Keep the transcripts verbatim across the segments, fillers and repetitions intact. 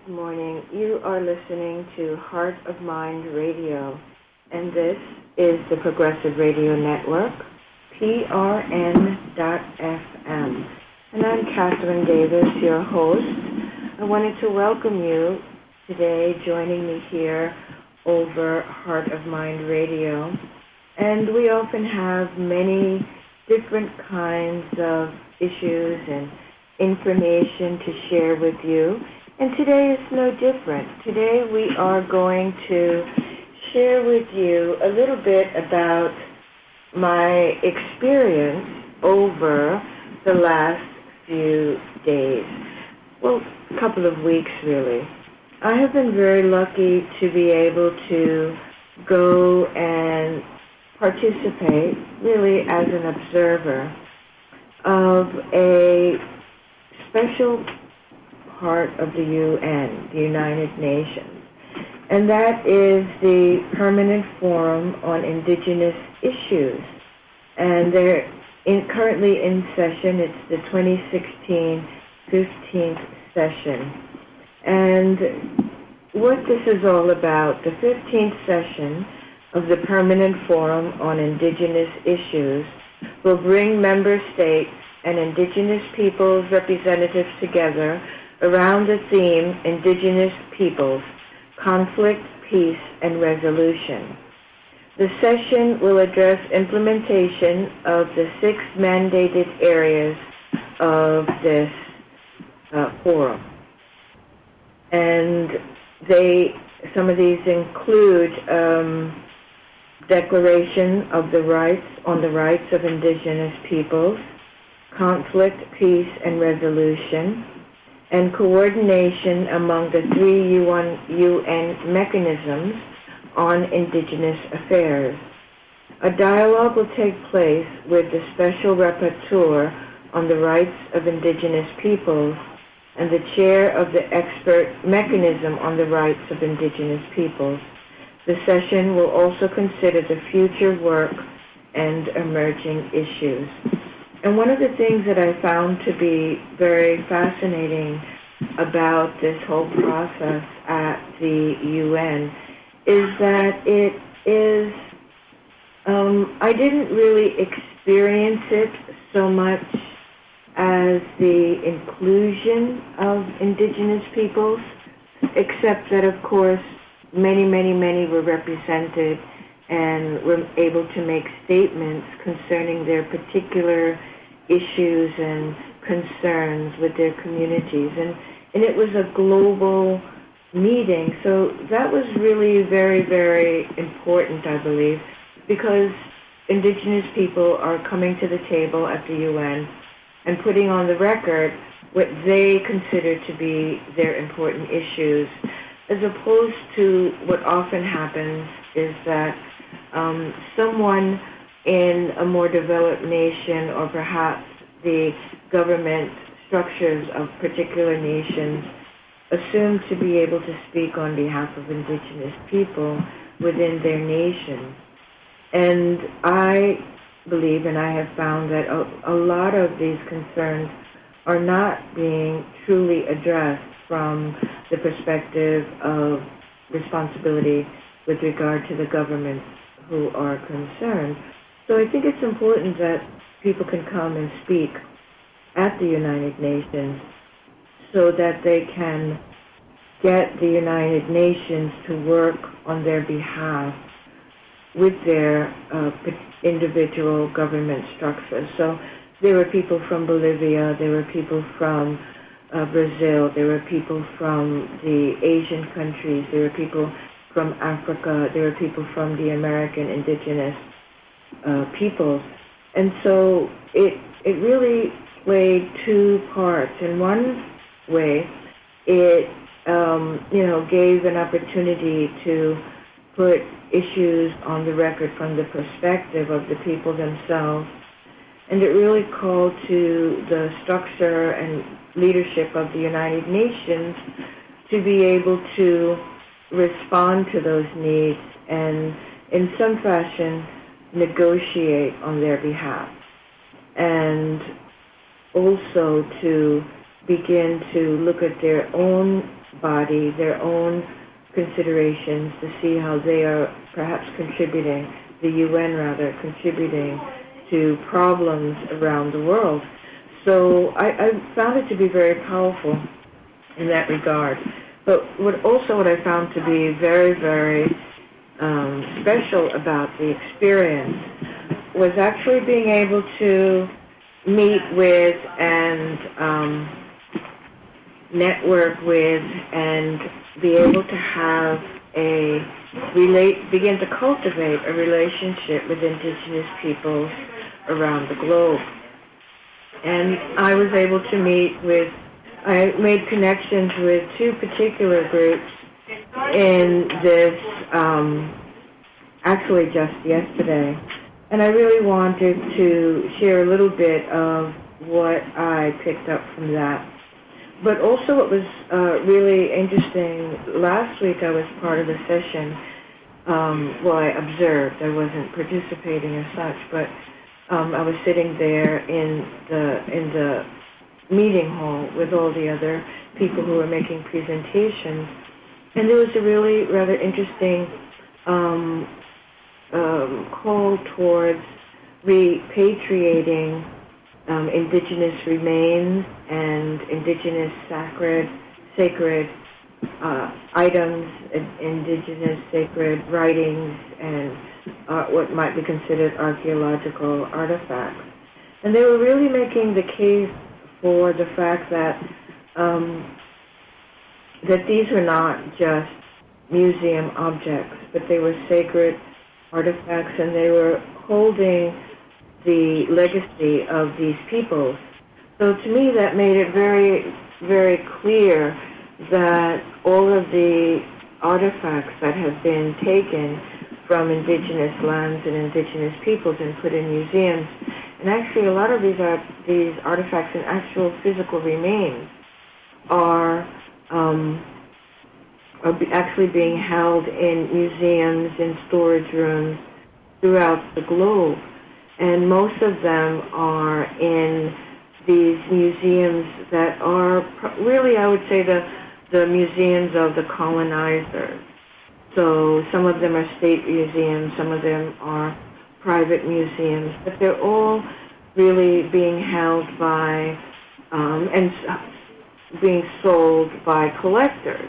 Good morning. You are listening to Heart of Mind Radio, and this is the Progressive Radio Network, P R N dot F M. And I'm Catherine Davis, your host. I wanted to welcome you today, joining me here over Heart of Mind Radio. And we often have many different kinds of issues and information to share with you. And today is no different. Today we are going to share with you a little bit about my experience over the last few days. Well, a couple of weeks really. I have been very lucky to be able to go and participate really as an observer of a special part of the U N, the United Nations, and that is the Permanent Forum on Indigenous Issues. And they're in, currently in session. It's the twenty sixteen fifteenth session. And what this is all about, the fifteenth session of the Permanent Forum on Indigenous Issues will bring member states and indigenous peoples' representatives together around the theme Indigenous Peoples, Conflict, Peace, and Resolution. The session will address implementation of the six mandated areas of this uh, forum. And they, some of these include um, Declaration of the Rights on the Rights of Indigenous Peoples, Conflict, Peace, and Resolution, and coordination among the three U N mechanisms on indigenous affairs. A dialogue will take place with the Special Rapporteur on the Rights of Indigenous Peoples and the chair of the Expert Mechanism on the Rights of Indigenous Peoples. The session will also consider the future work and emerging issues. And one of the things that I found to be very fascinating about this whole process at the U N is that it is, um, I didn't really experience it so much as the inclusion of indigenous peoples, except that, of course, many, many, many were represented and were able to make statements concerning their particular issues and concerns with their communities. And, and it was a global meeting. So that was really very, very important, I believe, because indigenous people are coming to the table at the U N and putting on the record what they consider to be their important issues, as opposed to what often happens is that um, someone in a more developed nation, or perhaps the government structures of particular nations, assume to be able to speak on behalf of indigenous people within their nation. And I believe, and I have found that a, a lot of these concerns are not being truly addressed from the perspective of responsibility with regard to the governments who are concerned. So I think it's important that people can come and speak at the United Nations so that they can get the United Nations to work on their behalf with their uh, individual government structures. So there were people from Bolivia, there were people from uh, Brazil, there were people from the Asian countries, there were people from Africa, there were people from the American indigenous Uh, peoples. And so it it really played two parts. In one way, it um, you know gave an opportunity to put issues on the record from the perspective of the people themselves, and it really called to the structure and leadership of the United Nations to be able to respond to those needs and in some fashion negotiate on their behalf, and also to begin to look at their own body, their own considerations, to see how they are perhaps contributing, the U N rather, contributing to problems around the world. So I, I found it to be very powerful in that regard. But what also what I found to be very, very um, special about the experience was actually being able to meet with and um, network with and be able to have a relate, begin to cultivate a relationship with indigenous peoples around the globe. And I was able to meet with, I made connections with two particular groups in this, um, actually just yesterday. And I really wanted to share a little bit of what I picked up from that. But also what was uh, really interesting, last week I was part of a session, um, well, I observed, I wasn't participating as such, but um, I was sitting there in the in the meeting hall with all the other people who were making presentations, and there was a really rather interesting um, um, call towards repatriating um, indigenous remains and indigenous sacred, sacred uh, items, indigenous sacred writings, and uh, what might be considered archaeological artifacts. And they were really making the case for the fact that um, that these were not just museum objects, but they were sacred artifacts, and they were holding the legacy of these peoples. So to me, that made it very, very clear that all of the artifacts that have been taken from indigenous lands and indigenous peoples and put in museums, and actually a lot of these are these artifacts and actual physical remains are um, are actually being held in museums, in storage rooms throughout the globe. And most of them are in these museums that are really, I would say, the, the museums of the colonizers. So some of them are state museums, some of them are private museums, but they're all really being held by um, and being sold by collectors.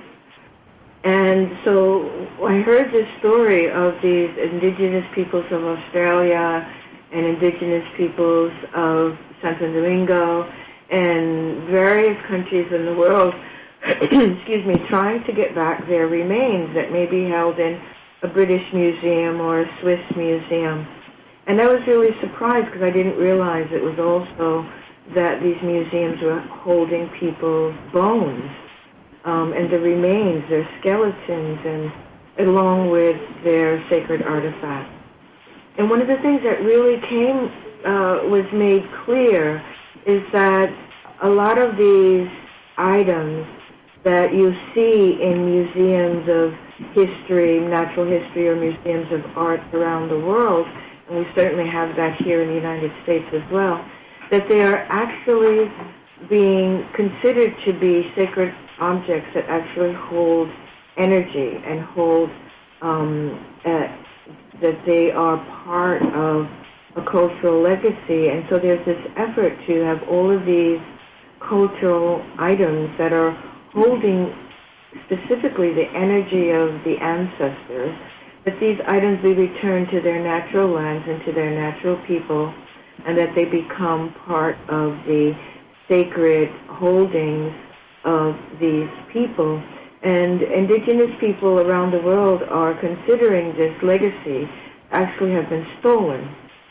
And so I heard this story of these indigenous peoples of Australia and indigenous peoples of Santo Domingo and various countries in the world, excuse me, trying to get back their remains that may be held in a British museum or a Swiss museum. And I was really surprised because I didn't realize it was also that these museums were holding people's bones um, and the remains, their skeletons, and along with their sacred artifacts. And one of the things that really came, uh, was made clear is that a lot of these items that you see in museums of history, natural history, or museums of art around the world, and we certainly have that here in the United States as well, that they are actually being considered to be sacred objects that actually hold energy and hold um, uh, that they are part of a cultural legacy. And so there's this effort to have all of these cultural items that are holding specifically the energy of the ancestors, that these items be returned to their natural lands and to their natural people, and that they become part of the sacred holdings of these people. And indigenous people around the world are considering this legacy actually have been stolen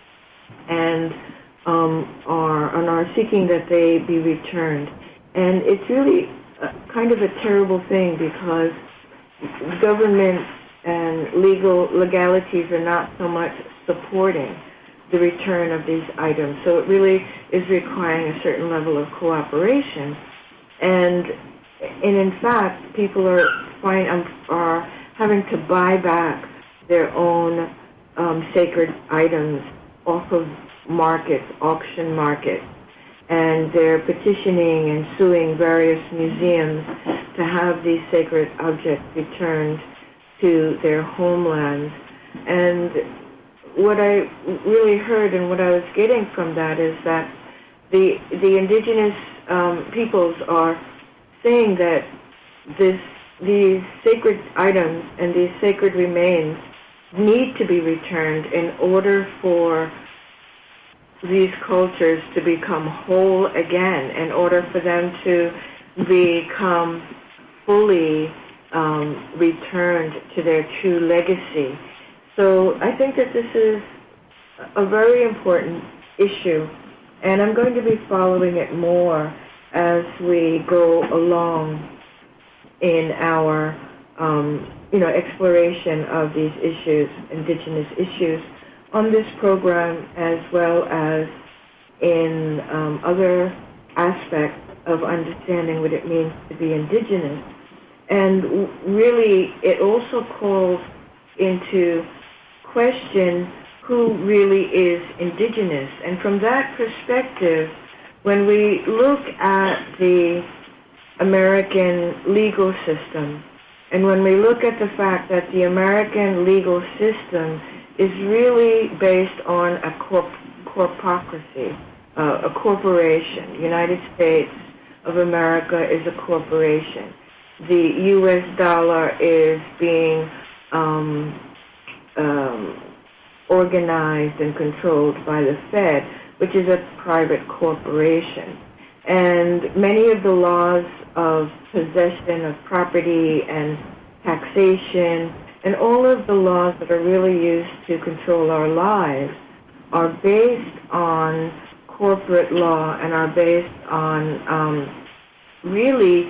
and um, are and are seeking that they be returned. And it's really a, kind of a terrible thing because government and legal legalities are not so much supporting the return of these items. So it really is requiring a certain level of cooperation. And And in fact, people are find, um, are having to buy back their own um, sacred items off of markets, auction markets. and they're petitioning and suing various museums to have these sacred objects returned to their homelands. And what I really heard and what I was getting from that is that the the indigenous um, peoples are saying that this these sacred items and these sacred remains need to be returned in order for these cultures to become whole again, in order for them to become fully um, returned to their true legacy. So I think that this is a very important issue, and I'm going to be following it more as we go along in our um, you know, exploration of these issues, indigenous issues, on this program, as well as in um, other aspects of understanding what it means to be indigenous. And really, it also calls into question who really is indigenous. And from that perspective, when we look at the American legal system, and when we look at the fact that the American legal system is really based on a corp- corpocracy, uh, a corporation. United States of America is a corporation. The U S dollar is being um, um, organized and controlled by the Fed, which is a private corporation. And many of the laws of possession of property and taxation and all of the laws that are really used to control our lives are based on corporate law and are based on um, really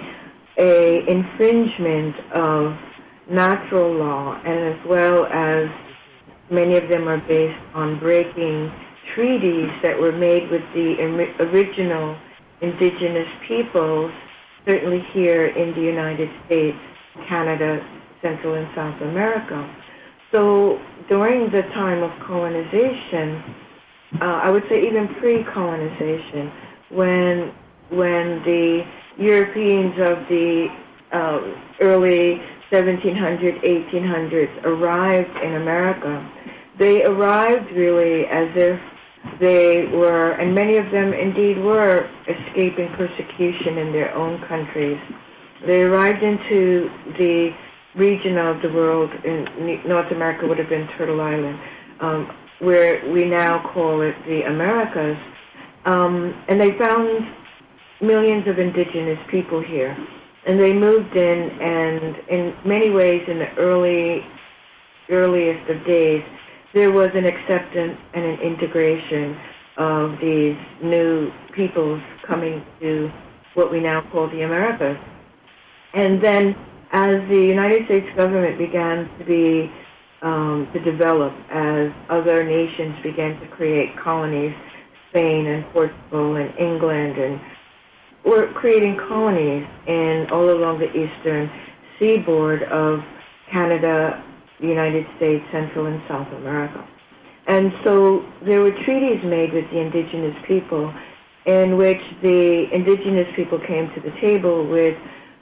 a infringement of natural law, and as well as many of them are based on breaking treaties that were made with the original indigenous peoples, certainly here in the United States, Canada, Central and South America. So during the time of colonization, uh, I would say even pre-colonization, when when the Europeans of the um, early seventeen hundreds, eighteen hundreds arrived in America, they arrived really as if they were, and many of them indeed were, escaping persecution in their own countries. They arrived into the region of the world, in North America would have been Turtle Island, um, where we now call it the Americas, um, and they found millions of indigenous people here. And they moved in, and in many ways, in the early, earliest of days, there was an acceptance and an integration of these new peoples coming to what we now call the Americas. And then, as the United States government began to be um, to develop, as other nations began to create colonies, Spain and Portugal and England, and were creating colonies in all along the eastern seaboard of Canada, the United States, Central and South America. And so there were treaties made with the indigenous people in which the indigenous people came to the table with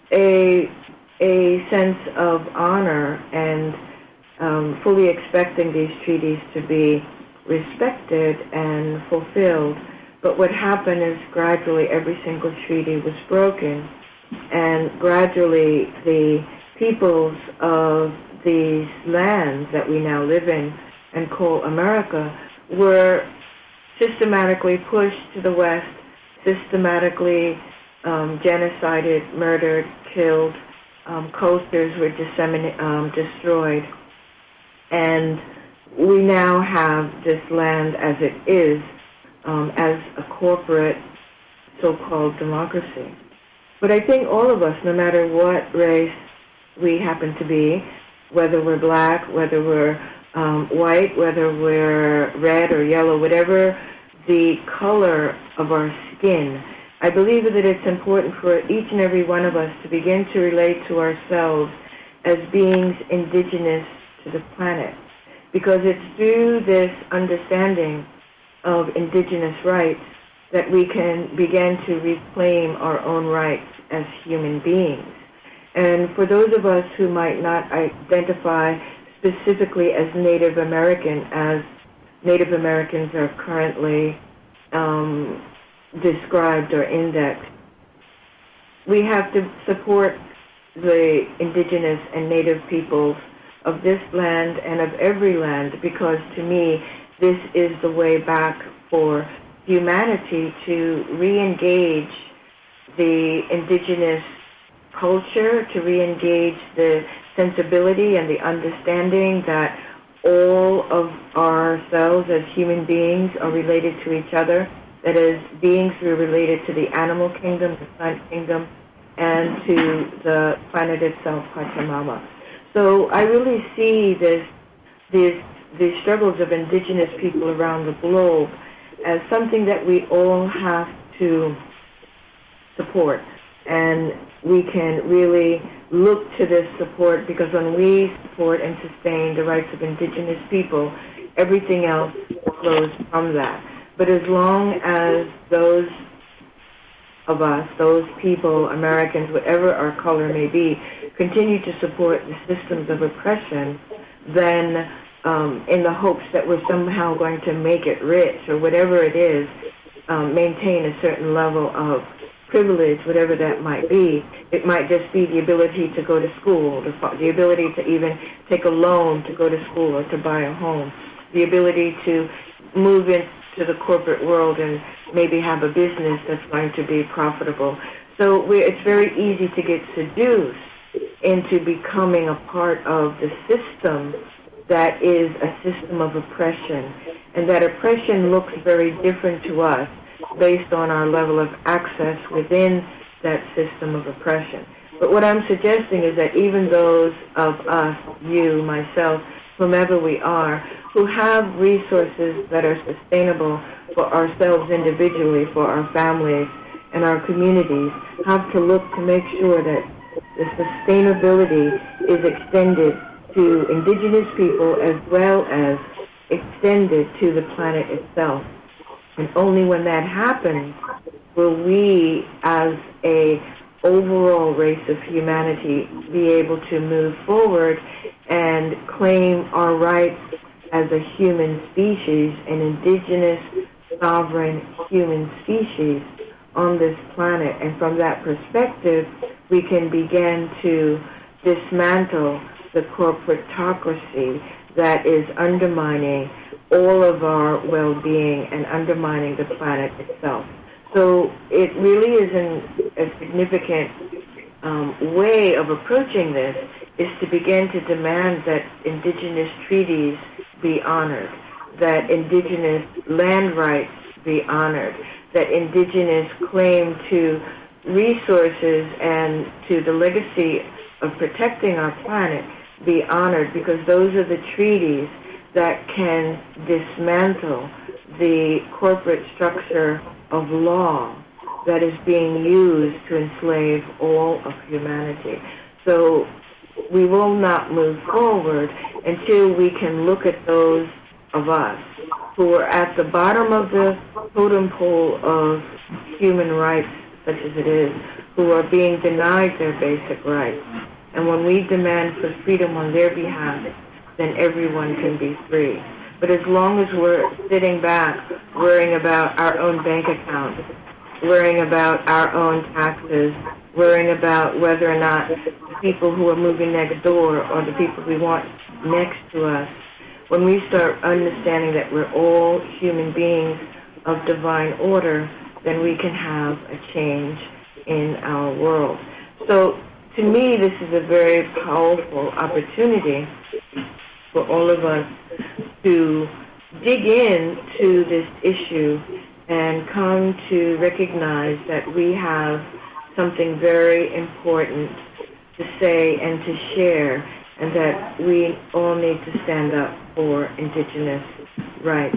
a a sense of honor and um, fully expecting these treaties to be respected and fulfilled. But what happened is gradually every single treaty was broken, and gradually the peoples of these lands that we now live in and call America were systematically pushed to the west, systematically um, genocided, murdered, killed, um, cultures were disseminated, um, destroyed, and we now have this land as it is, um, as a corporate so-called democracy. But I think all of us, no matter what race we happen to be, whether we're black, whether we're um, white, whether we're red or yellow, whatever the color of our skin, I believe that it's important for each and every one of us to begin to relate to ourselves as beings indigenous to the planet. Because it's through this understanding of indigenous rights that we can begin to reclaim our own rights as human beings. And for those of us who might not identify specifically as Native American, as Native Americans are currently um, described or indexed, we have to support the indigenous and native peoples of this land and of every land, because to me this is the way back for humanity to re-engage the indigenous culture, to re-engage the sensibility and the understanding that all of ourselves as human beings are related to each other, that as beings we're related to the animal kingdom, the plant kingdom, and to the planet itself, Pachamama. So I really see this, these, these struggles of indigenous people around the globe as something that we all have to support. And we can really look to this support, because when we support and sustain the rights of indigenous people, everything else flows from that. But as long as those of us, those people, Americans, whatever our color may be, continue to support the systems of oppression, then um, in the hopes that we're somehow going to make it rich or whatever it is, um, maintain a certain level of privilege, whatever that might be. It might just be the ability to go to school, the, the ability to even take a loan to go to school or to buy a home, the ability to move into the corporate world and maybe have a business that's going to be profitable. So we're, it's very easy to get seduced into becoming a part of the system that is a system of oppression. And that oppression looks very different to us based on our level of access within that system of oppression. But what I'm suggesting is that even those of us, you, myself, whomever we are, who have resources that are sustainable for ourselves individually, for our families and our communities, have to look to make sure that the sustainability is extended to indigenous people as well as extended to the planet itself. And only when that happens will we, as a overall race of humanity, be able to move forward and claim our rights as a human species, an indigenous, sovereign human species on this planet. And from that perspective, we can begin to dismantle the corporatocracy that is undermining all of our well-being and undermining the planet itself. So it really is an, a significant um, way of approaching this is to begin to demand that indigenous treaties be honored, that indigenous land rights be honored, that indigenous claim to resources and to the legacy of protecting our planet be honored, because those are the treaties that can dismantle the corporate structure of law that is being used to enslave all of humanity. So we will not move forward until we can look at those of us who are at the bottom of the totem pole of human rights, such as it is, who are being denied their basic rights. And when we demand for freedom on their behalf, then everyone can be free. But as long as we're sitting back, worrying about our own bank account, worrying about our own taxes, worrying about whether or not the people who are moving next door or the people we want next to us, when we start understanding that we're all human beings of divine order, then we can have a change in our world. So to me, this is a very powerful opportunity for all of us to dig into this issue and come to recognize that we have something very important to say and to share, and that we all need to stand up for indigenous rights.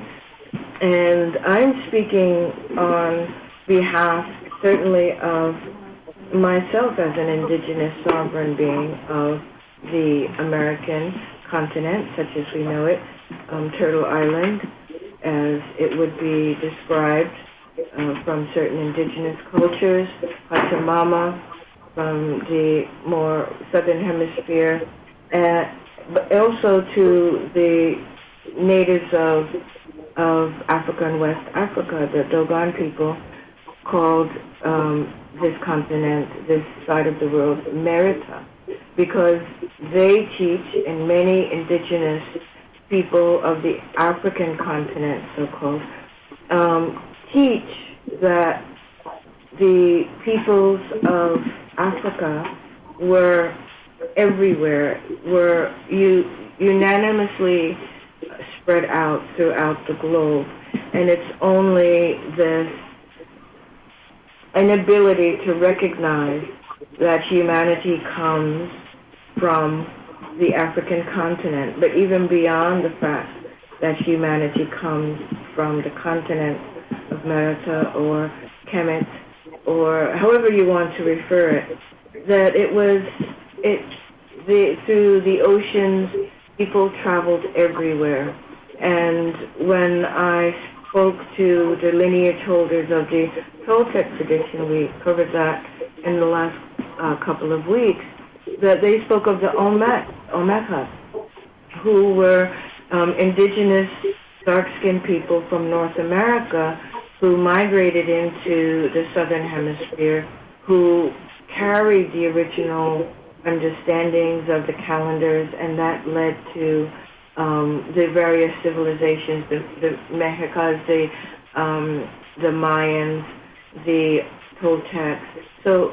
And I'm speaking on behalf, certainly, of myself as an indigenous sovereign being of the American continent, such as we know it, um, Turtle Island, as it would be described uh, from certain indigenous cultures, Pachamama from the more southern hemisphere, uh, but also to the natives of of Africa and West Africa, the Dogon people, called um, this continent, this side of the world, Merita, because they teach, and many indigenous people of the African continent, so-called, um, teach that the peoples of Africa were everywhere, were u- unanimously spread out throughout the globe, and it's only this inability to recognize that humanity comes from the African continent, but even beyond the fact that humanity comes from the continent of Merita or Kemet, or however you want to refer it, that it was it the through the oceans people traveled everywhere. And when I spoke to the lineage holders of the Toltec tradition, we covered that in the last uh, couple of weeks, that they spoke of the Olmec, Olmecas, who were um, indigenous dark-skinned people from North America who migrated into the southern hemisphere, who carried the original understandings of the calendars, and that led to um, the various civilizations, the, the Mexicas, the, um, the Mayans, the Toltecs. So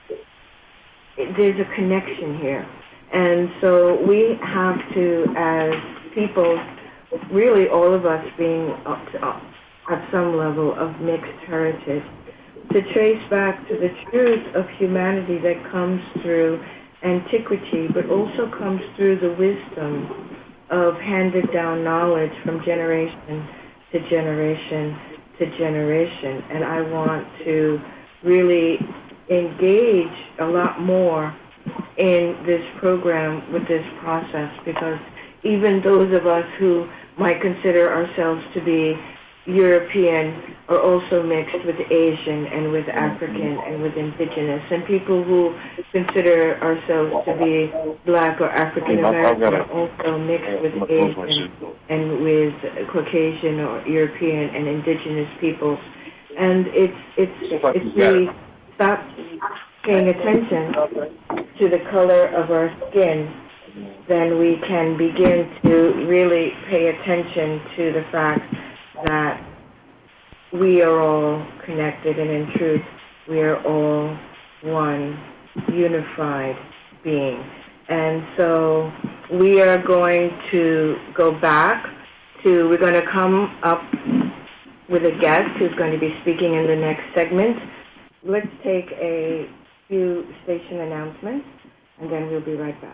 there's a connection here. And so we have to, as people, really all of us being up to, up, at some level of mixed heritage, to trace back to the truth of humanity that comes through antiquity, but also comes through the wisdom of handed down knowledge from generation to generation to generation. And I want to really engage a lot more in this program with this process, because even those of us who might consider ourselves to be European are also mixed with Asian and with African and with indigenous, and people who consider ourselves to be black or African American are also mixed with Asian and with Caucasian or European and indigenous peoples. And it's it's it's we stop paying attention to the color of our skin, then we can begin to really pay attention to the fact that we are all connected, and in truth, we are all one unified being. And so we are going to go back to, we're going to come up with a guest who's going to be speaking in the next segment. Let's take a few station announcements, and then we'll be right back.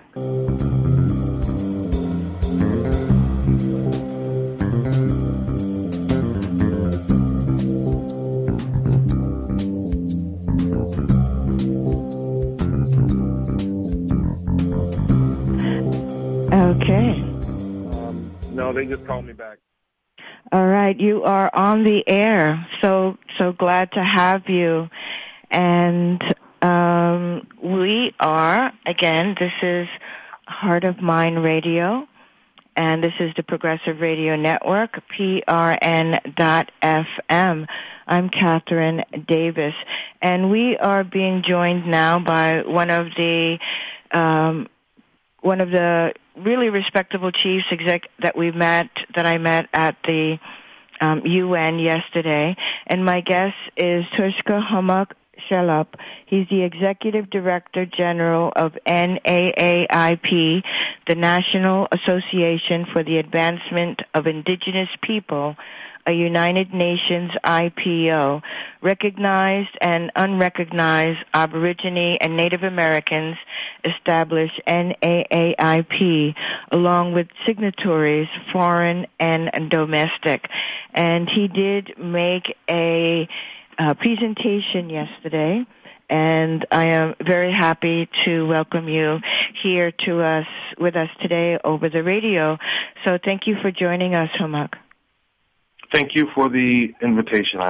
Okay. Um, no, they just called me back. All right, you are on the air. So so glad to have you. And um, we are, again, this is Heart of Mind Radio, and this is the Progressive Radio Network, P R N dot F M. I'm Catherine Davis, and we are being joined now by one of the um, one of the really respectable chiefs exec that we met, that I met at the um, U N yesterday, and my guest is Tushka Hamak Shellup. He's the Executive Director General of N A A I P, the National Association for the Advancement of Indigenous People, a United Nations I P O, recognized and unrecognized Aborigine and Native Americans establish N A A I P, along with signatories, foreign and domestic. And he did make a uh, presentation yesterday, and I am very happy to welcome you here to us, with us today over the radio. So thank you for joining us, Hamak. Thank you for the invitation. I'm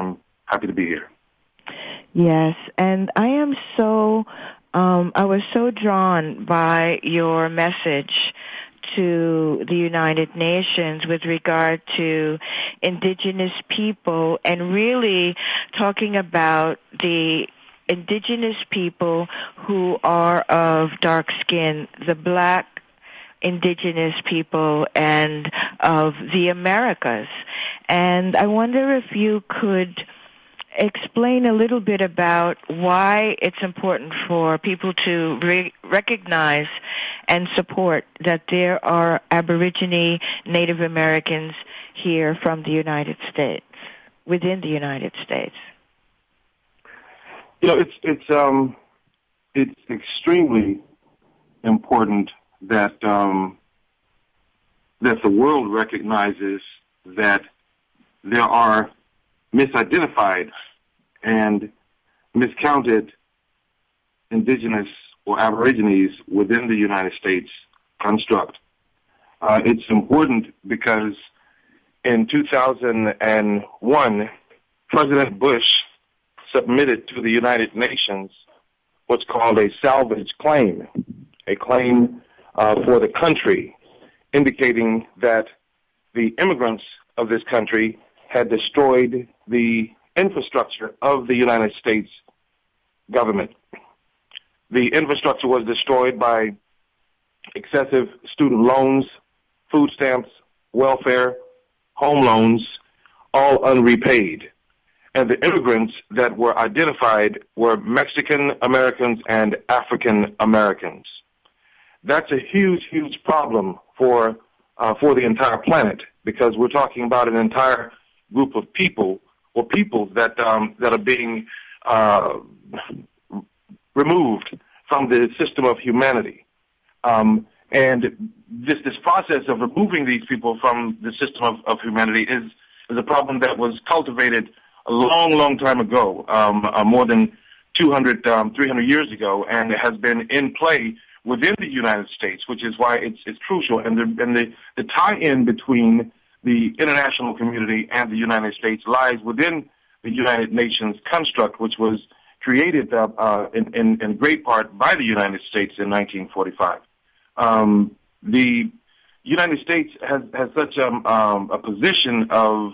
happy to be here. Yes, and I am so, um, I was so drawn by your message to the United Nations with regard to indigenous people and really talking about the indigenous people who are of dark skin, the black indigenous people and of the Americas. And I wonder if you could explain a little bit about why it's important for people to re- recognize and support that there are Aborigine Native Americans here from the United States, within the United States. You know, it's it's um it's extremely important that um, that the world recognizes that there are misidentified and miscounted indigenous or aborigines within the United States construct. Uh, it's important because in two thousand one, President Bush submitted to the United Nations what's called a salvage claim, a claim uh, for the country, indicating that the immigrants of this country had destroyed the infrastructure of the United States government. The infrastructure was destroyed by excessive student loans, food stamps, welfare, home loans, all unrepaid. And the immigrants that were identified were Mexican Americans and African Americans. That's a huge, huge problem for uh, for the entire planet, because we're talking about an entire group of people or peoples that um, that are being uh, removed from the system of humanity. Um, and this this process of removing these people from the system of, of humanity is, is a problem that was cultivated a long, long time ago, um, uh, more than two hundred, um, three hundred years ago, and it has been in play within the United States, which is why it's, it's crucial. And, the, and the, the tie-in between the international community and the United States lies within the United Nations construct, which was created uh, uh, in, in, in great part by the United States in nineteen forty-five. Um, the United States has, has such um, um, a position of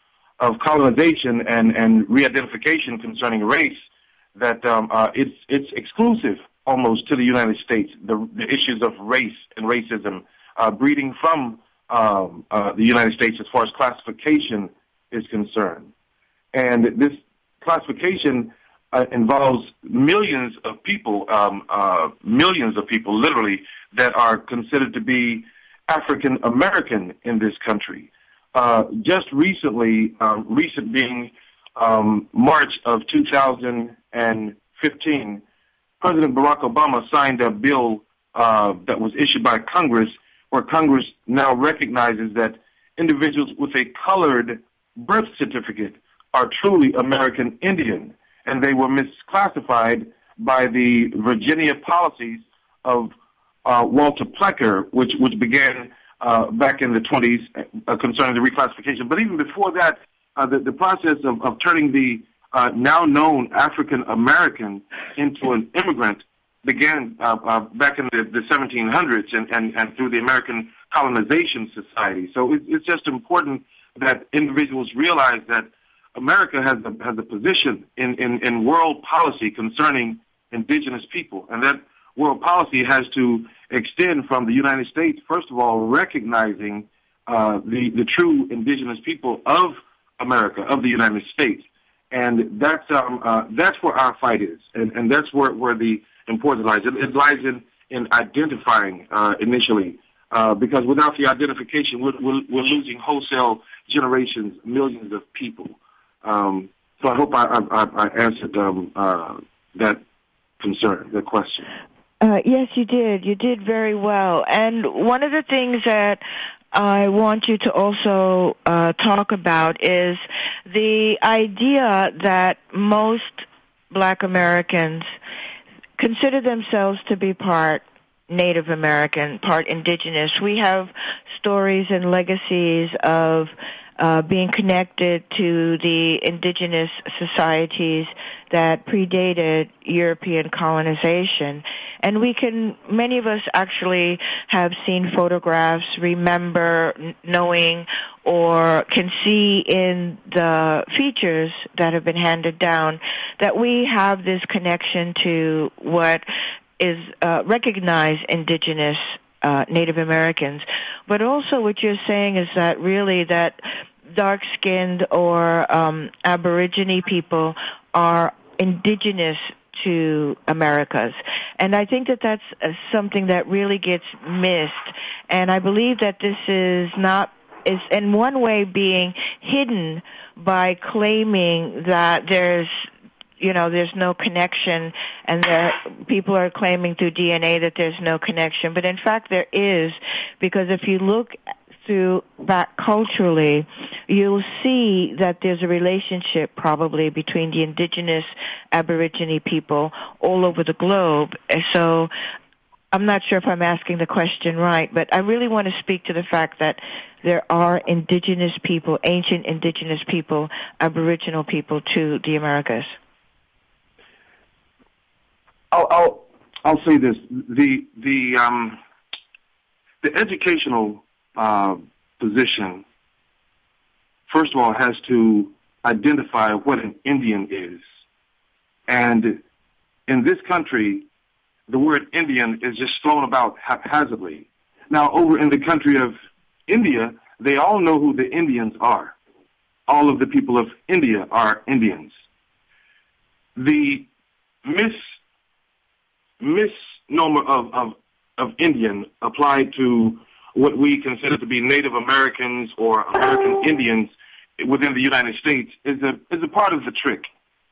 of colonization and, and re-identification concerning race that um, uh, it's it's exclusive almost to the United States, the, the issues of race and racism uh, breeding from um, uh, the United States as far as classification is concerned. And this classification uh, involves millions of people, um, uh, millions of people literally, that are considered to be African American in this country. Uh, just recently, uh, recent being um, March of two thousand fifteen, President Barack Obama signed a bill uh, that was issued by Congress, where Congress now recognizes that individuals with a colored birth certificate are truly American Indian, and they were misclassified by the Virginia policies of uh, Walter Plecker, which which began Uh, back in the twenties uh, concerning the reclassification. But even before that, uh, the, the process of, of turning the uh, now known African American into an immigrant began uh, uh, back in the, the seventeen hundreds and, and, and through the American Colonization Society. So it, it's just important that individuals realize that America has a, has a position in, in, in world policy concerning indigenous people, and that world policy has to extend from the United States, first of all, recognizing uh, the, the true indigenous people of America, of the United States. And that's um, uh, that's where our fight is, and, and that's where, where the importance lies. It, it lies in, in identifying uh, initially, uh, because without the identification, we're, we're, we're losing wholesale generations, millions of people. Um, so I hope I, I, I answered um, uh, that concern, that question. Uh, yes, you did. You did very well. And one of the things that I want you to also uh, talk about is the idea that most Black Americans consider themselves to be part Native American, part indigenous. We have stories and legacies of uh, being connected to the indigenous societies that predated European colonization. And we can, many of us actually have seen photographs, remember knowing, or can see in the features that have been handed down that we have this connection to what is uh, recognized indigenous uh, Native Americans. But also what you're saying is that really that dark-skinned or um, Aborigine people are indigenous to Americas. And I think that that's uh, something that really gets missed. And I believe that this is not, is in one way being hidden by claiming that there's, you know, there's no connection, and that people are claiming through D N A that there's no connection. But in fact there is, because if you look through back culturally, you'll see that there's a relationship probably between the indigenous Aborigine people all over the globe. So I'm not sure if I'm asking the question right, but I really want to speak to the fact that there are indigenous people, ancient indigenous people, Aboriginal people to the Americas. I'll I'll, I'll say this: the the um, the educational uh, position, first of all, has to identify what an Indian is, and in this country, the word Indian is just thrown about haphazardly. Now, over in the country of India, they all know who the Indians are. All of the people of India are Indians. The mis misnomer of, of, of Indian applied to what we consider to be Native Americans or American Indians within the United States is a is a part of the trick.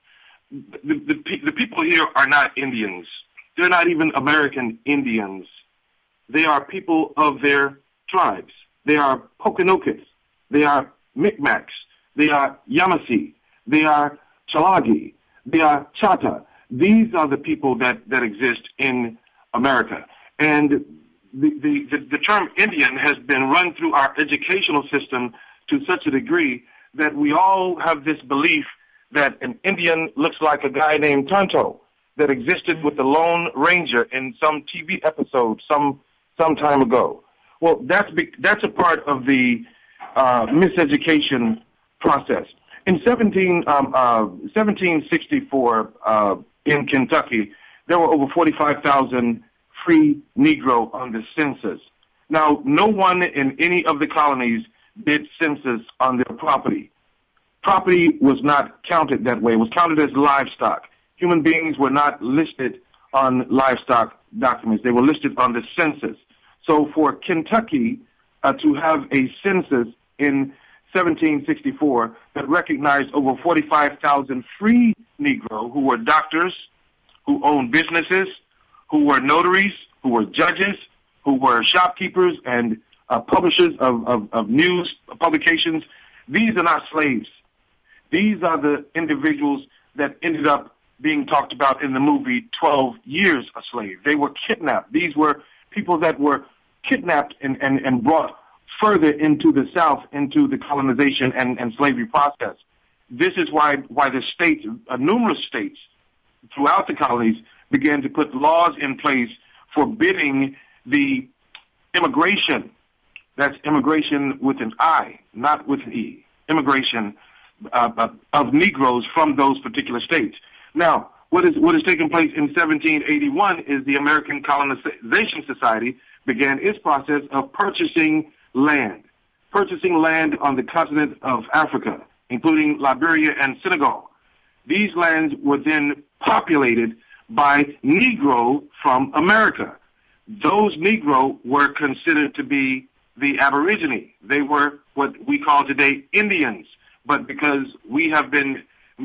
The, the, the people here are not Indians. They're not even American Indians. They are people of their tribes. They are Poconokees. They are Micmacs. They are Yamasee. They are Chalagi. They are Chata. These are the people that, that exist in America. And the, the, the, the term Indian has been run through our educational system to such a degree that we all have this belief that an Indian looks like a guy named Tonto that existed with the Lone Ranger in some T V episode some some time ago. Well, that's be, that's a part of the uh, miseducation process. In seventeen, um, uh, seventeen sixty-four, uh, in Kentucky, there were over forty-five thousand free Negro on the census. Now, no one in any of the colonies did census on their property. Property was not counted that way. It was counted as livestock. Human beings were not listed on livestock documents. They were listed on the census. So for Kentucky uh, to have a census in seventeen sixty-four that recognized over forty-five thousand free Negro who were doctors, who owned businesses, who were notaries, who were judges, who were shopkeepers and uh, publishers of, of, of news publications. These are not slaves. These are the individuals that ended up being talked about in the movie twelve years a Slave. They were kidnapped. These were people that were kidnapped and, and, and brought further into the South, into the colonization and, and slavery process. This is why why the states, uh, numerous states throughout the colonies, began to put laws in place forbidding the immigration. That's immigration with an I, not with an E. Immigration uh, of Negroes from those particular states. Now, what is what has taken place in seventeen eighty-one is the American Colonization Society began its process of purchasing land, purchasing land on the continent of Africa, including Liberia and Senegal. These lands were then populated by Negro from America. Those Negro were considered to be the Aborigine. They were what we call today Indians. But because we have been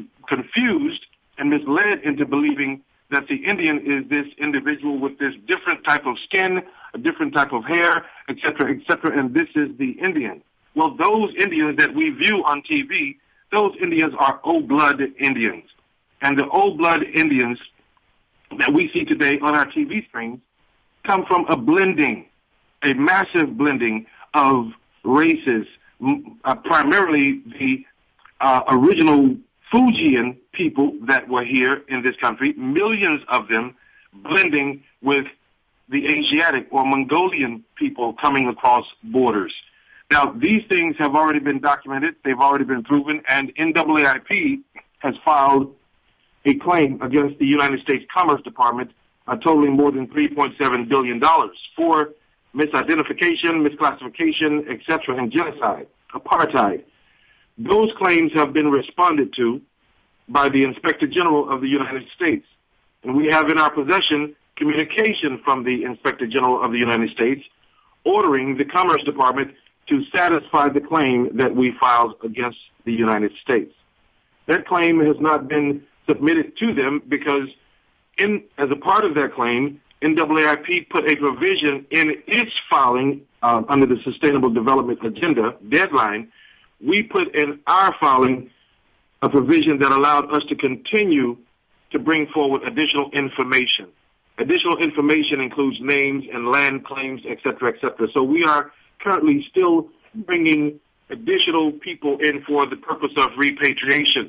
confused and misled into believing that the Indian is this individual with this different type of skin, a different type of hair, et cetera, et cetera, and this is the Indian. Well, those Indians that we view on T V, those Indians are old-blood Indians. And the old-blood Indians that we see today on our T V screens come from a blending, a massive blending of races uh, primarily the uh, original Fujian people that were here in this country, millions of them blending with the Asiatic or Mongolian people coming across borders. Now, these things have already been documented. They've already been proven, and N double A I P has filed a claim against the United States Commerce Department uh, totaling more than three point seven billion dollars for misidentification, misclassification, et cetera, and genocide, apartheid. Those claims have been responded to by the Inspector General of the United States. And we have in our possession communication from the Inspector General of the United States ordering the Commerce Department to satisfy the claim that we filed against the United States. That claim has not been submitted to them because in, as a part of that claim, N double A I P put a provision in its filing uh, under the Sustainable Development Agenda deadline. We put in our filing a provision that allowed us to continue to bring forward additional information. Additional information includes names and land claims, et cetera, et cetera. So we are currently still bringing additional people in for the purpose of repatriation.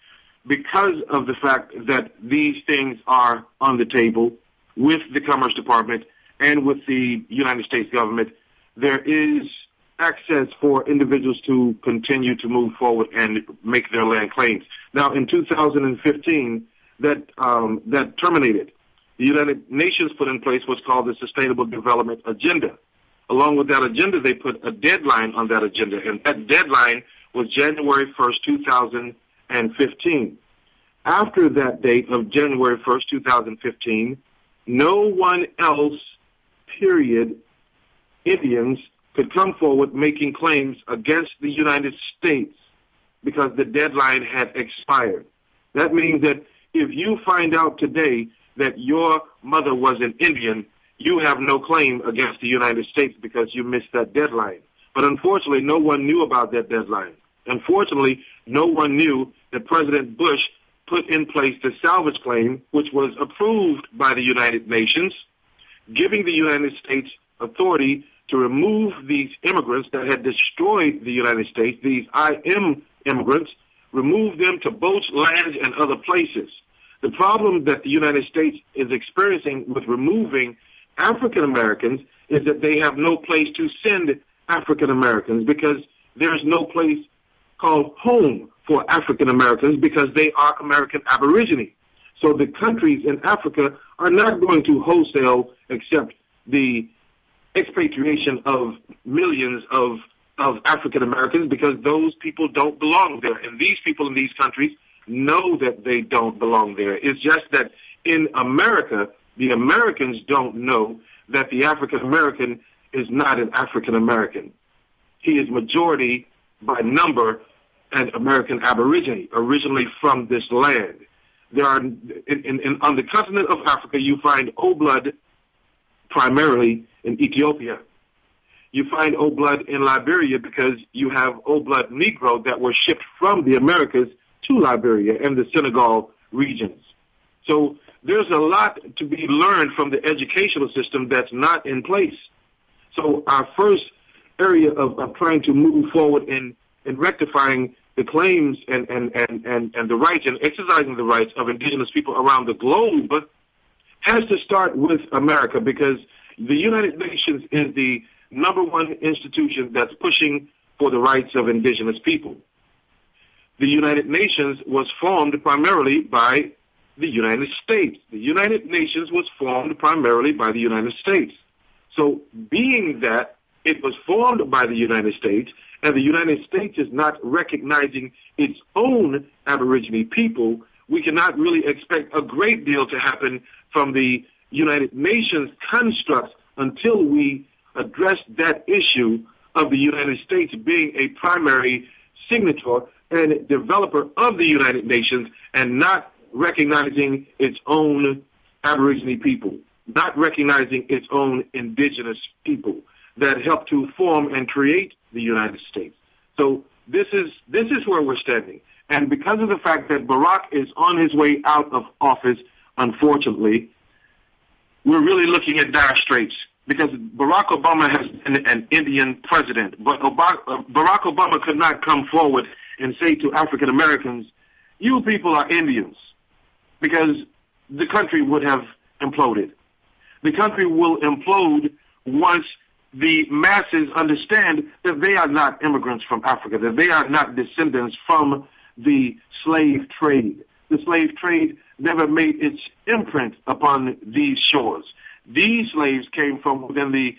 Because of the fact that these things are on the table with the Commerce Department and with the United States government, there is access for individuals to continue to move forward and make their land claims. Now, in two thousand fifteen, that um, that terminated. The United Nations put in place what's called the Sustainable Development Agenda. Along with that agenda, they put a deadline on that agenda, and that deadline was January first, two thousand fifteen. After that date of January first, two thousand fifteen, no one else, period, Indians, could come forward making claims against the United States because the deadline had expired. That means that if you find out today that your mother was an Indian, you have no claim against the United States because you missed that deadline. But unfortunately, no one knew about that deadline. Unfortunately, no one knew that President Bush put in place the salvage claim, which was approved by the United Nations, giving the United States authority to remove these immigrants that had destroyed the United States, these I M immigrants, remove them to boats, lands, and other places. The problem that the United States is experiencing with removing African Americans is that they have no place to send African Americans because there's no place called home for African Americans because they are American Aborigine. So the countries in Africa are not going to wholesale accept the expatriation of millions of, of African Americans because those people don't belong there. And these people in these countries know that they don't belong there. It's just that in America, the Americans don't know that the African American is not an African American. He is majority by number and American Aborigine, originally from this land. There are in, in, in, on the continent of Africa, you find O-blood primarily in Ethiopia. You find O-blood in Liberia because you have O-blood Negro that were shipped from the Americas to Liberia and the Senegal regions. So there's a lot to be learned from the educational system that's not in place. So our first area of, of trying to move forward in, in rectifying the claims and, and, and, and, and the rights and exercising the rights of indigenous people around the globe has to start with America because the United Nations is the number one institution that's pushing for the rights of indigenous people. The United Nations was formed primarily by the United States. The United Nations was formed primarily by the United States. So being that it was formed by the United States and the United States is not recognizing its own Aborigine people, we cannot really expect a great deal to happen from the United Nations construct until we address that issue of the United States being a primary signature and developer of the United Nations and not recognizing its own Aborigine people, not recognizing its own indigenous people that helped to form and create the United States. So this is this is where we're standing. And because of the fact that Barack is on his way out of office, unfortunately, we're really looking at dire straits because Barack Obama has been an Indian president, but Barack Obama could not come forward and say to African Americans, you people are Indians, because the country would have imploded. The country will implode once the masses understand that they are not immigrants from Africa, that they are not descendants from the slave trade. The slave trade never made its imprint upon these shores. These slaves came from within the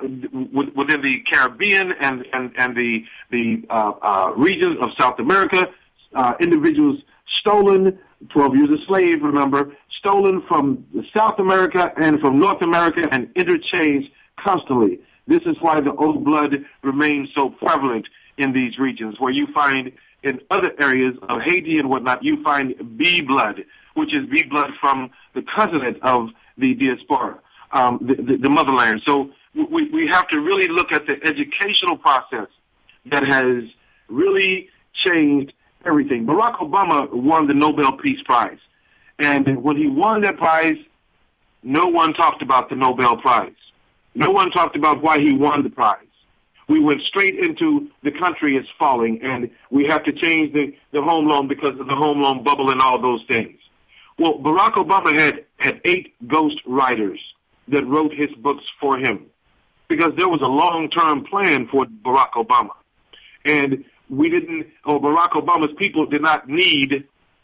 within the Caribbean and and and the the uh, uh, regions of South America. Uh, individuals stolen, twelve years a slave, remember, stolen from South America and from North America and interchanged constantly. This is why the old blood remains so prevalent in these regions, where you find in other areas of Haiti and whatnot, you find B blood, which is B blood from the continent of the diaspora, um, the, the, the motherland. So we, we have to really look at the educational process that has really changed everything. Barack Obama won the Nobel Peace Prize. And when he won that prize, no one talked about the Nobel Prize. No one talked about why he won the prize. We went straight into the country is falling, and we have to change the, the home loan because of the home loan bubble and all those things. Well, Barack Obama had, had eight ghost writers that wrote his books for him because there was a long-term plan for Barack Obama. And we didn't, or Barack Obama's people did not need,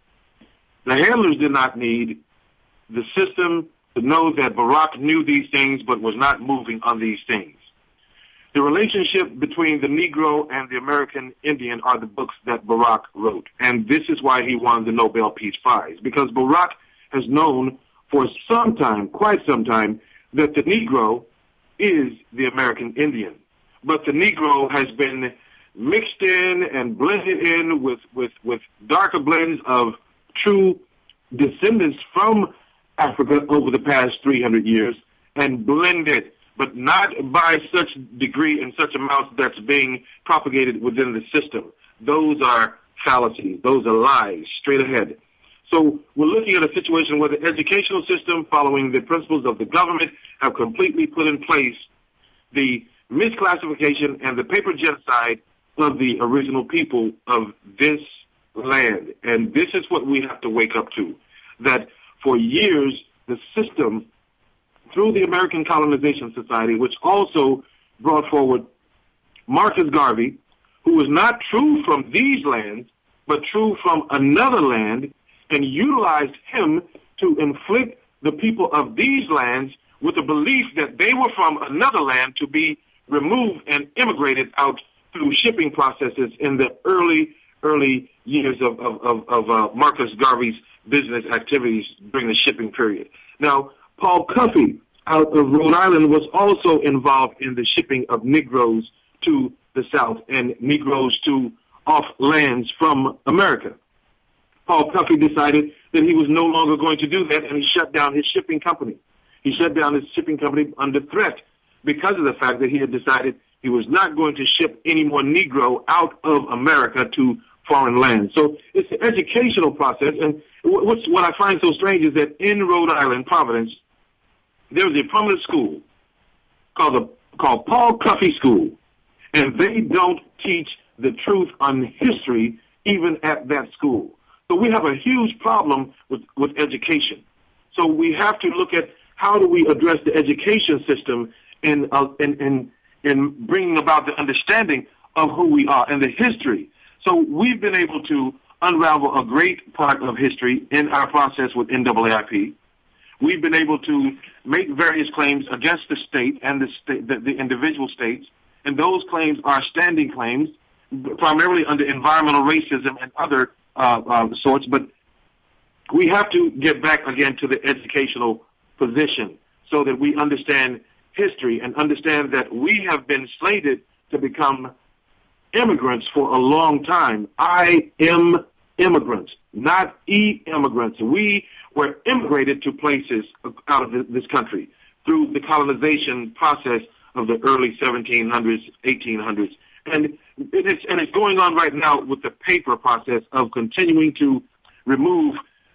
the handlers did not need the system to know that Barack knew these things but was not moving on these things. The relationship between the Negro and the American Indian are the books that Barack wrote. And this is why he won the Nobel Peace Prize, because Barack has known for some time, quite some time, that the Negro is the American Indian. But the Negro has been mixed in and blended in with, with, with darker blends of true descendants from Africa over the past three hundred years and blended, but not by such degree and such amounts that's being propagated within the system. Those are fallacies. Those are lies, straight ahead. So we're looking at a situation where the educational system, following the principles of the government, have completely put in place the misclassification and the paper genocide of the original people of this land. And this is what we have to wake up to, that for years, the system, through the American Colonization Society, which also brought forward Marcus Garvey, who was not true from these lands, but true from another land, and utilized him to inflict the people of these lands with the belief that they were from another land to be removed and immigrated out through shipping processes in the early, early years of, of, of, of uh, Marcus Garvey's business activities during the shipping period. Now, Paul Cuffey out of Rhode Island was also involved in the shipping of Negroes to the South and Negroes to off lands from America. Paul Cuffey decided that he was no longer going to do that, and he shut down his shipping company. He shut down his shipping company under threat because of the fact that he had decided he was not going to ship any more Negro out of America to foreign lands. So it's an educational process, and what's, what I find so strange is that in Rhode Island, Providence, there was a prominent school called the called Paul Cuffey School, and they don't teach the truth on history even at that school. So we have a huge problem with, with education. So we have to look at how do we address the education system in, uh, in, in, in bringing about the understanding of who we are and the history. So we've been able to unravel a great part of history in our process with N double A I P. We've been able to make various claims against the state and the, state, the, the individual states, and those claims are standing claims, primarily under environmental racism and other uh, uh, sorts. But we have to get back again to the educational position so that we understand history and understand that we have been slated to become immigrants for a long time. I am immigrants, not e-immigrants. We were immigrated to places out of this country through the colonization process of the early seventeen hundreds, eighteen hundreds. And it's, and it's going on right now with the paper process of continuing to remove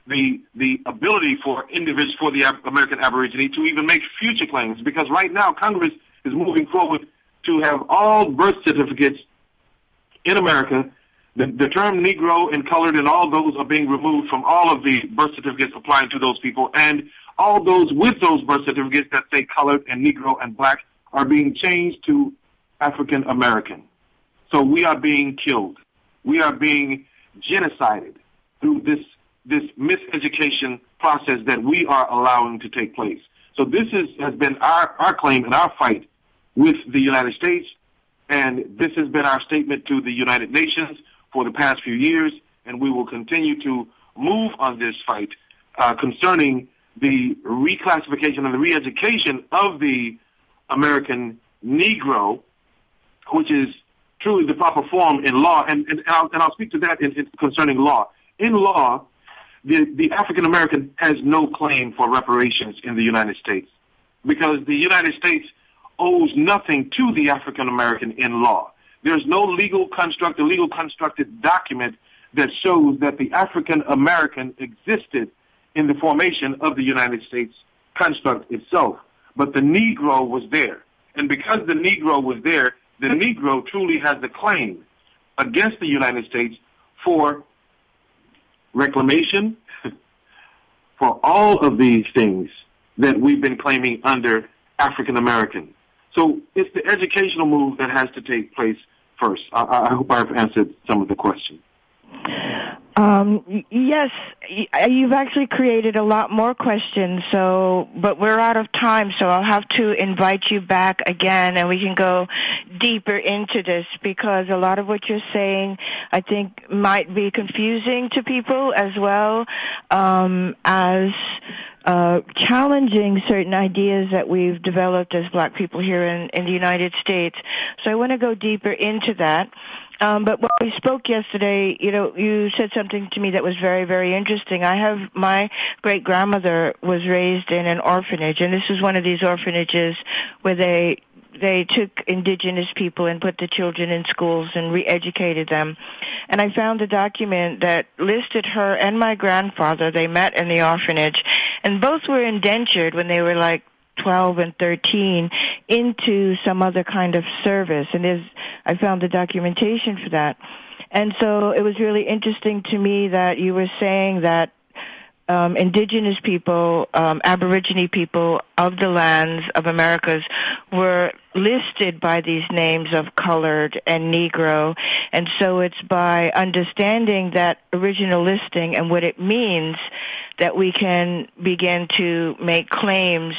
the the ability for individuals, for the American Aborigine to even make future claims, because right now Congress is moving forward to have all birth certificates in America. The, the term Negro and colored and all those are being removed from all of the birth certificates applying to those people, and all those with those birth certificates that say colored and Negro and black are being changed to African American. So we are being killed. We are being genocided through this this miseducation process that we are allowing to take place. So this is, has been our, our claim and our fight with the United States, and this has been our statement to the United Nations for the past few years, and we will continue to move on this fight uh, concerning the reclassification and the re-education of the American Negro, which is truly the proper form in law, and, and, and, I'll, and I'll speak to that in, in concerning law. In law, the, the African American has no claim for reparations in the United States because the United States owes nothing to the African American in law. There's no legal construct, a legal constructed document that shows that the African American existed in the formation of the United States construct itself. But the Negro was there. And because the Negro was there, the Negro truly has the claim against the United States for reclamation, for all of these things that we've been claiming under African American. So it's the educational move that has to take place first. I, I hope I've answered some of the question. Um, yes, you've actually created a lot more questions, so, but we're out of time, so I'll have to invite you back again and we can go deeper into this, because a lot of what you're saying, I think, might be confusing to people as well, um, as uh, challenging certain ideas that we've developed as black people here in, in the United States. So I want to go deeper into that. Um, but when we spoke yesterday, you know, you said something to me that was very, very interesting. I have, my great-grandmother was raised in an orphanage, and this is one of these orphanages where they they took indigenous people and put the children in schools and re-educated them. And I found a document that listed her and my grandfather. They met in the orphanage, and both were indentured when they were like twelve and thirteen into some other kind of service, and there's, I found the documentation for that. And so it was really interesting to me that you were saying that um, indigenous people, um, Aborigine people of the lands of Americas were listed by these names of colored and Negro, and so it's by understanding that original listing and what it means that we can begin to make claims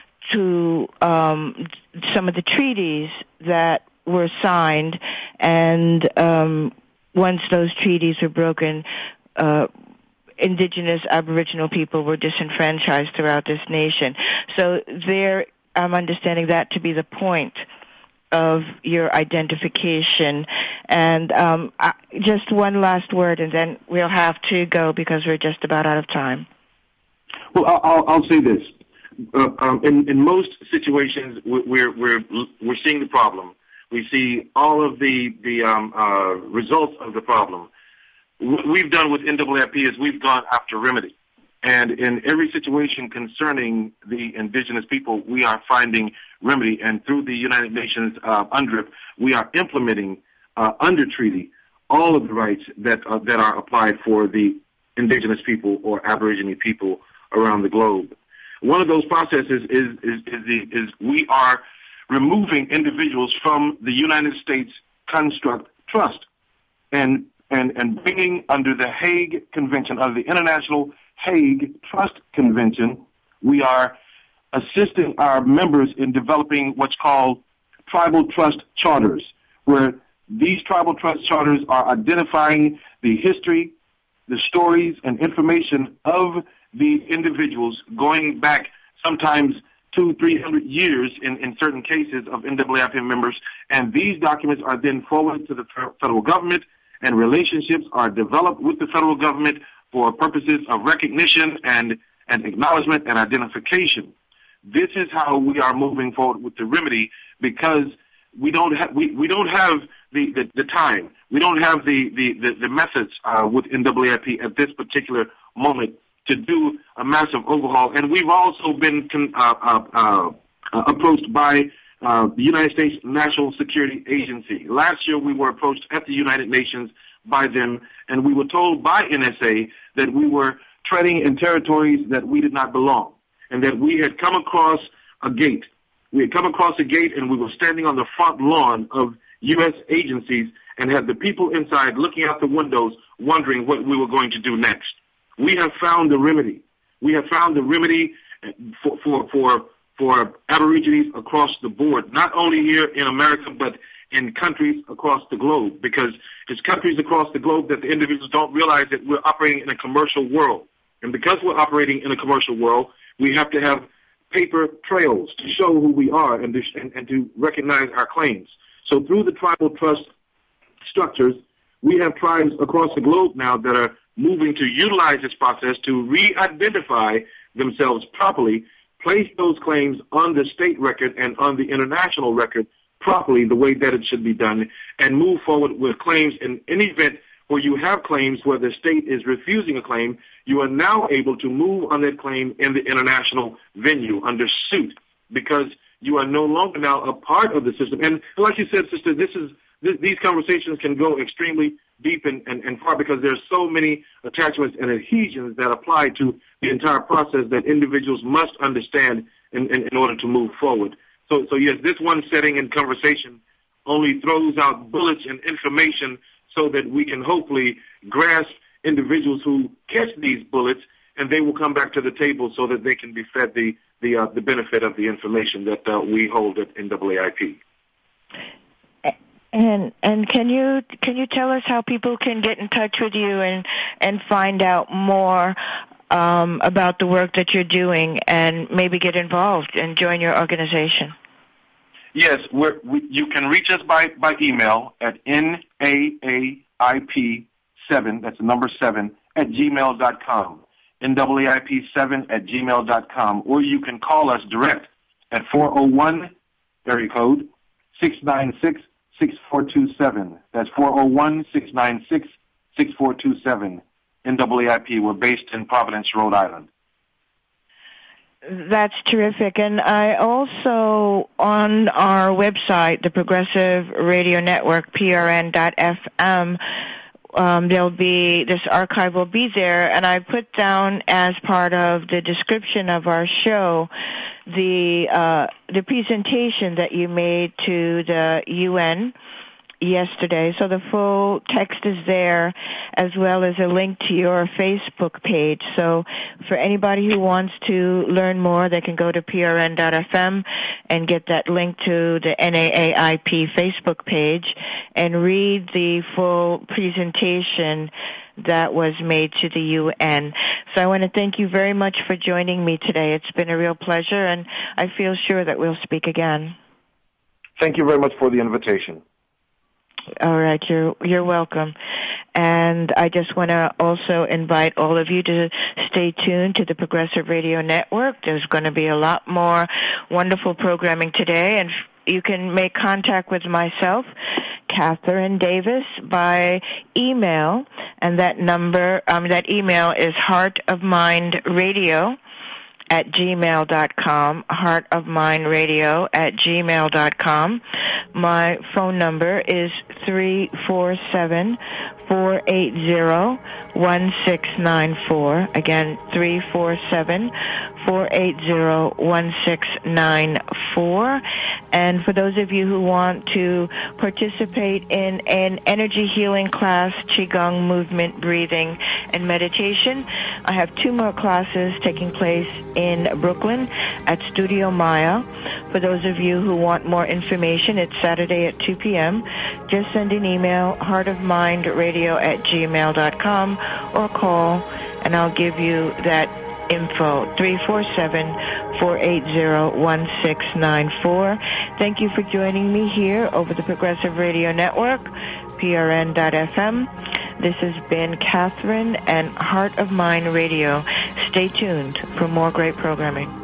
to um, some of the treaties that were signed, and um, once those treaties were broken, uh, indigenous Aboriginal people were disenfranchised throughout this nation. So there, I'm understanding that to be the point of your identification. And um, I, just one last word, and then we'll have to go because we're just about out of time. Well, I'll, I'll say this. Uh, um, in, in most situations, we're we're we're seeing the problem. We see all of the the um, uh, results of the problem. What we've done with N double A I P is we've gone after remedy, and in every situation concerning the indigenous people, we are finding remedy. And through the United Nations uh, U N D R I P, we are implementing uh, under treaty all of the rights that uh, that are applied for the indigenous people or Aborigine people around the globe. One of those processes is is is, the, is we are removing individuals from the United States construct trust and and and bringing under the Hague Convention, under the International Hague Trust Convention, we are assisting our members in developing what's called tribal trust charters, where these tribal trust charters are identifying the history, the stories, and information of the individuals going back sometimes two, three hundred years in, in certain cases of N double A I P members, and these documents are then forwarded to the federal government, and relationships are developed with the federal government for purposes of recognition and, and acknowledgement and identification. This is how we are moving forward with the remedy, because we don't have we, we don't have the, the, the time, we don't have the the, the, the methods uh, with N double A I P at this particular moment to do a massive overhaul. And we've also been con- uh, uh, uh, uh, approached by uh, the United States National Security Agency. Last year, we were approached at the United Nations by them, and we were told by N S A that we were treading in territories that we did not belong, and that we had come across a gate. We had come across a gate, and we were standing on the front lawn of U S agencies and had the people inside looking out the windows wondering what we were going to do next. We have found the remedy. We have found the remedy for, for, for, for Aborigines across the board, not only here in America, but in countries across the globe, because it's countries across the globe that the individuals don't realize that we're operating in a commercial world. And because we're operating in a commercial world, we have to have paper trails to show who we are and to, and, and to recognize our claims. So through the tribal trust structures, we have tribes across the globe now that are moving to utilize this process to re-identify themselves properly, place those claims on the state record and on the international record properly the way that it should be done, and move forward with claims. In any event where you have claims where the state is refusing a claim, you are now able to move on that claim in the international venue under suit, because you are no longer now a part of the system. And like you said, sister, this is th- these conversations can go extremely deep and, and, and far, because there's so many attachments and adhesions that apply to the entire process that individuals must understand in, in, in order to move forward. So, so yes, this one setting and conversation only throws out bullets and information so that we can hopefully grasp individuals who catch these bullets, and they will come back to the table so that they can be fed the the, uh, the benefit of the information that uh, we hold at N double A I P. And and can you can you tell us how people can get in touch with you and and find out more um, about the work that you're doing, and maybe get involved and join your organization? Yes, we're, we, you can reach us by, by email at N A A I P seven, that's the number seven, at gmail dot com, N double A I P seven at gmail dot com, or you can call us direct at four oh one, area code, six nine six, six four two seven. That's four oh one, six nine six, six four two seven. N double A I P, we're based in Providence, Rhode Island. That's terrific. And I also, on our website, the Progressive Radio Network, P R N dot F M, um, there'll be, this archive will be there, and I put down as part of the description of our show the uh, the presentation that you made to the U N yesterday. So the full text is there, as well as a link to your Facebook page. So for anybody who wants to learn more, they can go to P R N dot F M and get that link to the N A A I P Facebook page and read the full presentation that was made to the U N. So I want to thank you very much for joining me today. It's been a real pleasure, and I feel sure that we'll speak again. Thank you very much for the invitation. All right, you're you're welcome. And I just want to also invite all of you to stay tuned to the Progressive Radio Network. There's going to be a lot more wonderful programming today, and you can make contact with myself, Catherine Davis, by email, and that number, um, that email is heartofmindradio at gmail dot com, heartofmindradio at gmail dot com. My phone number is three four seven, four eight zero, one six nine four. Again, three four seven, four eight zero, one six nine four. And for those of you who want to participate in an energy healing class, Qigong, movement, breathing, and meditation, I have two more classes taking place in Brooklyn at Studio Maya. For those of you who want more information, it's Saturday at two p.m. Just send an email, heartofmindradio at gmail dot com, or call, and I'll give you that info, three four seven, four eight zero, one six nine four. Thank you for joining me here over the Progressive Radio Network, P R N dot F M. This has been Catherine and Heart of Mind Radio. Stay tuned for more great programming.